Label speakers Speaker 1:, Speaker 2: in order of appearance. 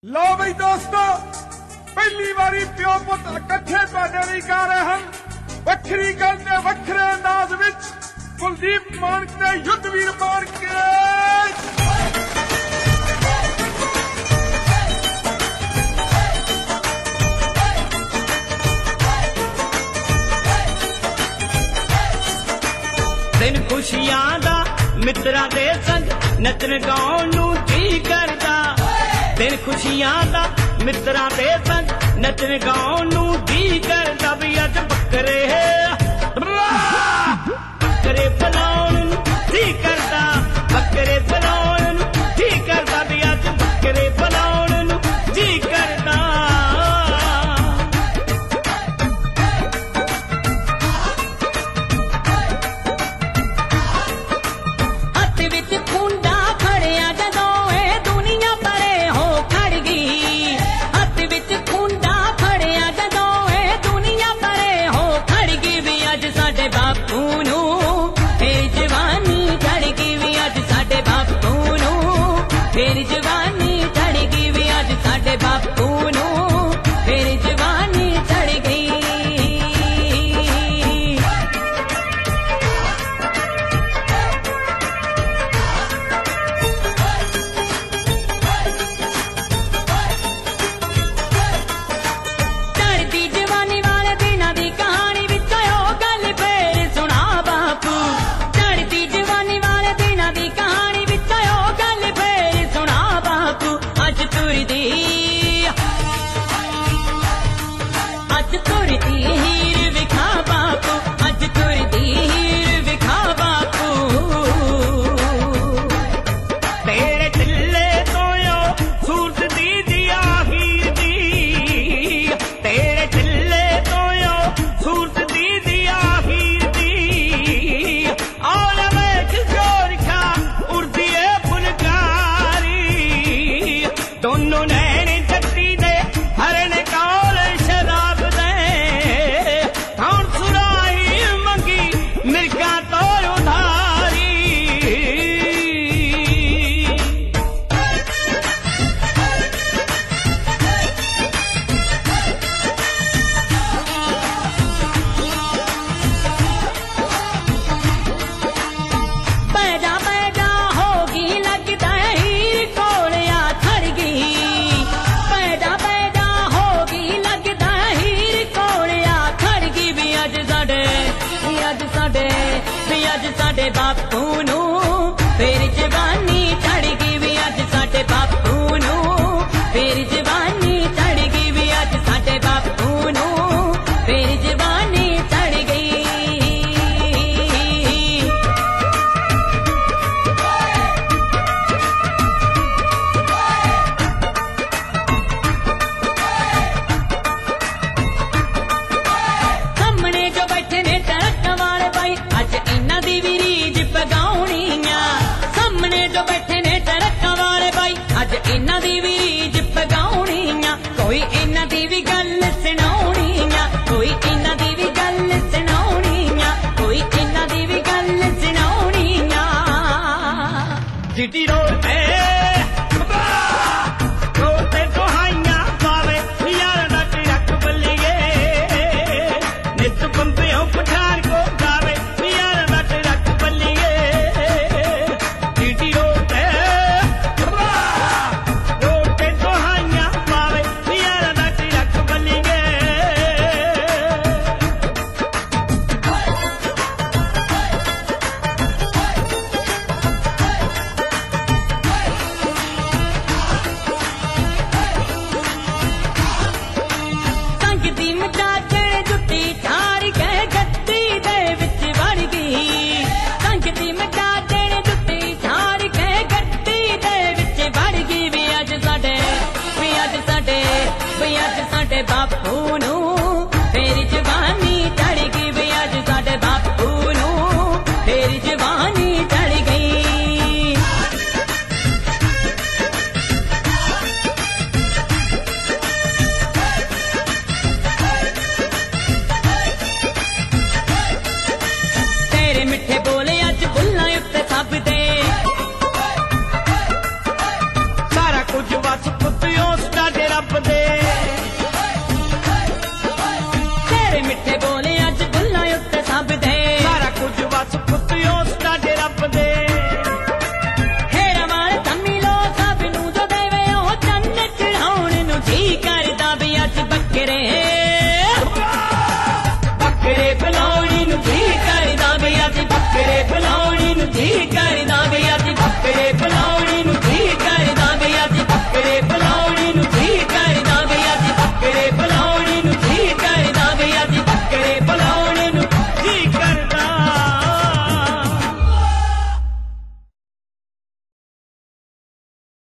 Speaker 1: लो बई दोस्तों, पहली बारी प्यो पुत इकट्ठे तुहाडे लई गा रहे हैं वखरी गल ते वखरे अंदाज विच कुलदीप मानक ते युद्धवीर मानक
Speaker 2: दिन खुशियां दा मित्रा दे संग नचन गाउण नूं जी करदा। दिन खुशियां दा मित्रा दे संग नचन गाउण नूं जी करदा। भी अज बकरे बकरे बनाउण नूं जी करदा। बकरे बनाउण नूं जी करदा। भी अज बकरे बनाउण नूं जी करदा। फिर जवानी चढ़ गई भी अज साडे बापू नूं। फिर जवानी चढ़ गई। चढ़दी जवानी वाले दिनां दी कहानी विच ओ गल फिर सुना बापू। चढ़दी जवानी वाले दिनां दी कहानी विच ओ गल अज तुरदी हीर विखा बापू। अज तुरदी हीर विखा बापू। तेरे दिले तो सूरत दी दिया हीर दी। तेरे दिले तो सूरत दी दिया हीर दी। और वेख जोरखा उड़दी है फुलकारी। दोनों नैन जट्टी दे हरण कौल शराब दे। कौन सुराही मंगी मिर्गा तो उधारी। पैदा पैदा होगी लगता हीर कोलिया खड़ गई। पैदा पैदा होगी लगता हीर कोलिया खड़ गई। भी अज साडे बापू नूं फिर जवानी चढ़ गई। भी अज साडे बापू नूं फिर जवानी चढ़ गई। भी अज साडे बापू नूं फिर जवानी चढ़ गई। सामने जो बैठे ने टरक वाले भाई अज इन्हां दी भी रीझ पगाउणी आ। सामने जो बैठे ने टरक वाले भाई अज इन्हां दी भी रीझ पगाउणी आ। कोई इन्हां दी भी गल सुनाउणी आ। कोई इन्हां दी भी गल सुनाउणी आ। कोई इन्हां दी भी गल सुनाउणी आ। जिटी रोड ते दुहाइयां पावे यार दा टरक बल्लिए। नित बंबेओ पठान को गावे यार दा टरक बल्लिए। जिटी रोड ते दुहाइयां पावे यार दा टरक बल्लिए। संग दी मचाचड़ जुੱਤੀ ठार के गत्ती दे विच वड़ गई। संग दी मचाचड़ जुੱਤੀ ठार के गत्ती दे विच वड़ गई। भी अज साडे बापू नूं फिर जवानी चढ़ गई। भी अज साडे बापू नूं फिर जवानी चढ़ गई। तेरे मिठे बोले अज बुल्लां उत्ते सब दे। सारा कुछ बस पुत्तियों ਬੱਕਰੇ ਬੁਲਾਉਣੀ ਨੂੰ ਜੀ ਕਰਦਾ ਵੇ ਅੱਜ ਬੱਕਰੇ ਬੁਲਾਉਣੀ